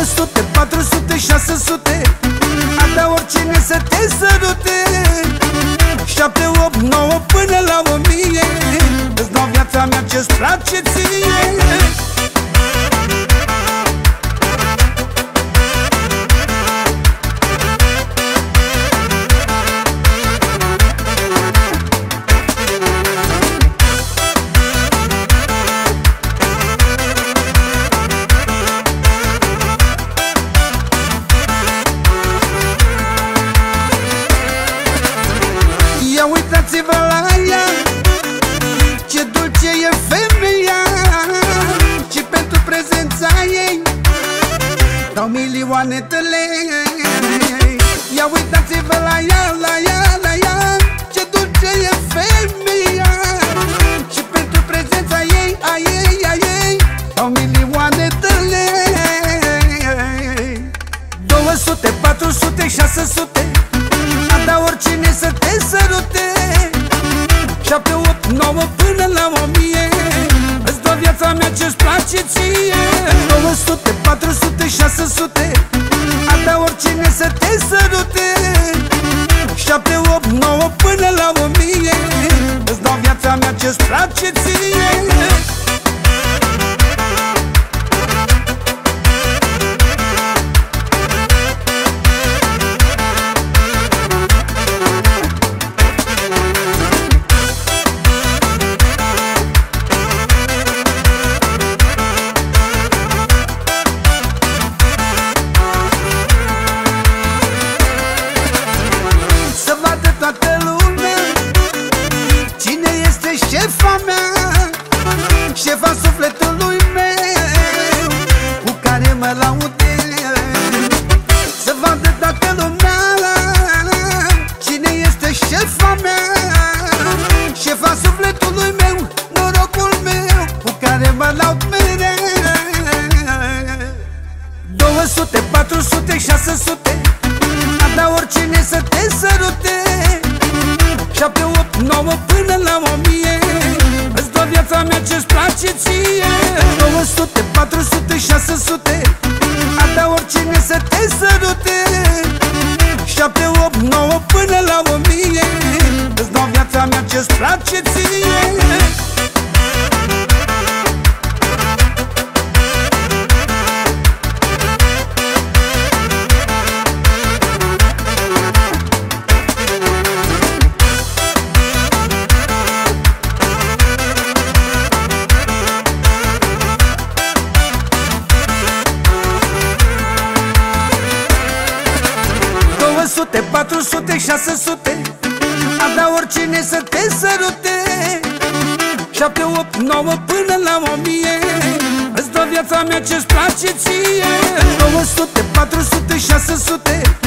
200, 400, 600, ar da oricine să te sărute. 7, 8, 9 până la 1000, îți dau viața mea ce-ți place ție. Ia uitați-vă la ea, ce dulce e femeia, și pentru prezența ei dau milioane de lei. Ia uitați-vă la ea, la ea, la ea, ce dulce e femeia, și pentru prezența ei, a ei, a ei, dau milioane de lei. 200, 400, 600, ar da oricine să te sărute. 7, 8, 9 până la 1000, îți dau viața mea ce-ți place ție. 200, 400, 600, ar da oricine să te sărute. 7, 8, 9 până la 1000, îți dau viața mea ce-ți place ție. Toată lumea cine este șefa mea, șefa sufletului meu, cu care mă laude. Să vadă toată lumea cine este șefa mea, șefa sufletului meu, norocul meu, cu care mă laud mereu. 200, 400, 600, ar da oricine să te sărute. 7, 8, 9 până la 1000, îți dau viața mea ce-ți place ție. 200, 400, 600, ar da oricine să te sărute. 7, 8, 9 până la 1000, îți dau viața mea ce-ți place ție. 200, 400, 600, ar da oricine să te sărute. 7, 8, 9 până la 1000, îți dau viața mea ce-ți place ție. 200, 400, 600,